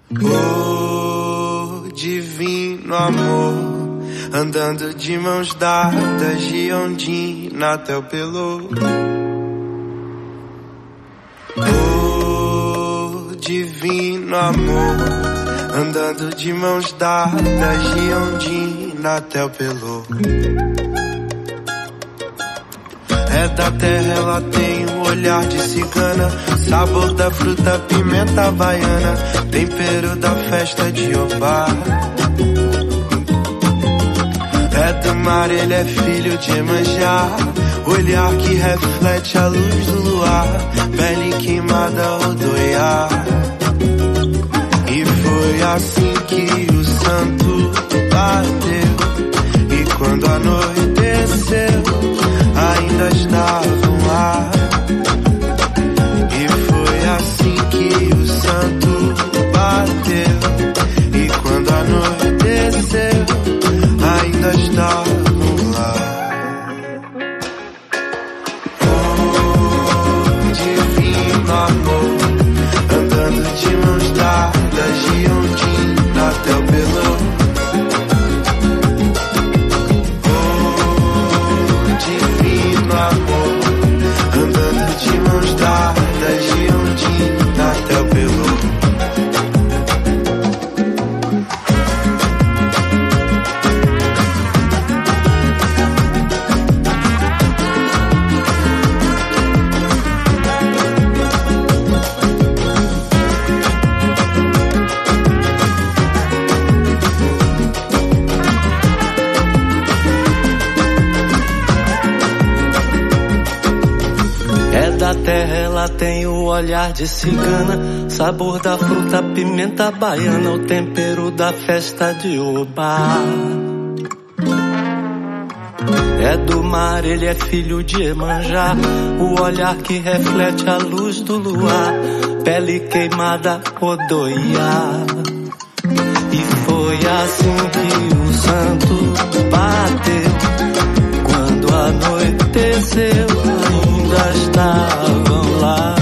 Oh, divino amor, andando de mãos dadas de Ondina até o Pelô. Oh, divino amor, andando de mãos dadas de Ondina até o Pelô. É da terra, ela tem o olhar de cigana, sabor da fruta, pimenta baiana, tempero da festa de Obá. É do mar, ele é filho de Iemanjá, olhar que reflete a luz do luar, pele queimada, Odoiá. E foi assim que o santo bateu, e quando anoiteceu, ainda estavam lá. E foi assim que o santo bateu, e quando anoiteceu, ainda estavam lá. Oh, divino amor, andando de mãos dadas de Ondina até o Pelô. Andando de mãos dadas de Ondina até o Pelô. Da terra ela tem o olhar de cigana, sabor da fruta, pimenta baiana, o tempero da festa de Obá. É do mar, ele é filho de Iemanjá, o olhar que reflete a luz do luar, pele queimada, Odoiá. E foi assim que o santo bateu, quando anoiteceu, ainda estavam lá.